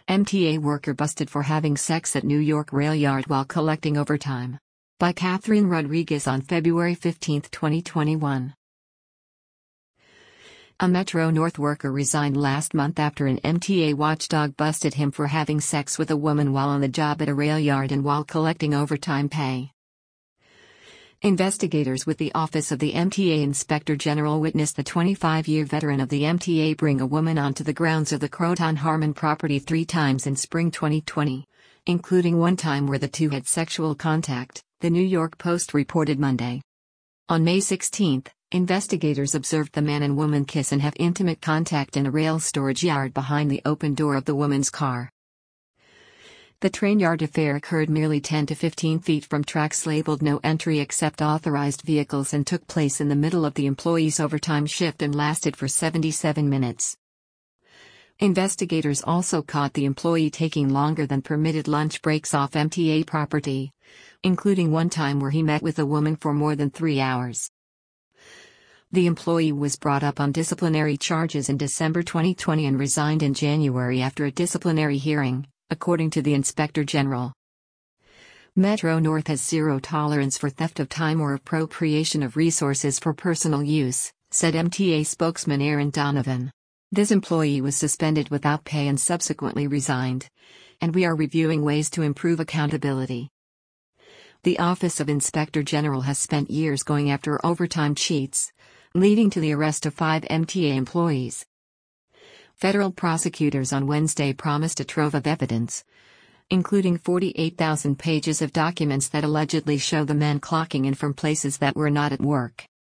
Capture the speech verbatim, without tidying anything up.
M T A worker busted for having sex at New York rail yard while collecting overtime. By Catherine Rodriguez on February fifteenth, twenty twenty-one. A Metro-North worker resigned last month after an M T A watchdog busted him for having sex with a woman while on the job at a rail yard and while collecting overtime pay. Investigators with the Office of the M T A Inspector General witnessed the twenty-five-year veteran of the M T A bring a woman onto the grounds of the Croton Harmon property three times in spring twenty twenty, including one time where the two had sexual contact, the New York Post reported Monday. On May sixteenth, investigators observed the man and woman kiss and have intimate contact in a rail storage yard behind the open door of the woman's car. The train yard affair occurred merely ten to fifteen feet from tracks labeled no entry except authorized vehicles and took place in the middle of the employee's overtime shift and lasted for seventy-seven minutes. Investigators also caught the employee taking longer than permitted lunch breaks off M T A property, including one time where he met with a woman for more than three hours. The employee was brought up on disciplinary charges in December twenty twenty and resigned in January after a disciplinary hearing, according to the Inspector General. Metro-North has zero tolerance for theft of time or appropriation of resources for personal use, said M T A spokesman Aaron Donovan. This employee was suspended without pay and subsequently resigned, and we are reviewing ways to improve accountability. The Office of Inspector General has spent years going after overtime cheats, leading to the arrest of five M T A employees. Federal prosecutors on Wednesday promised a trove of evidence, including forty-eight thousand pages of documents that allegedly show the men clocking in from places that were not at work.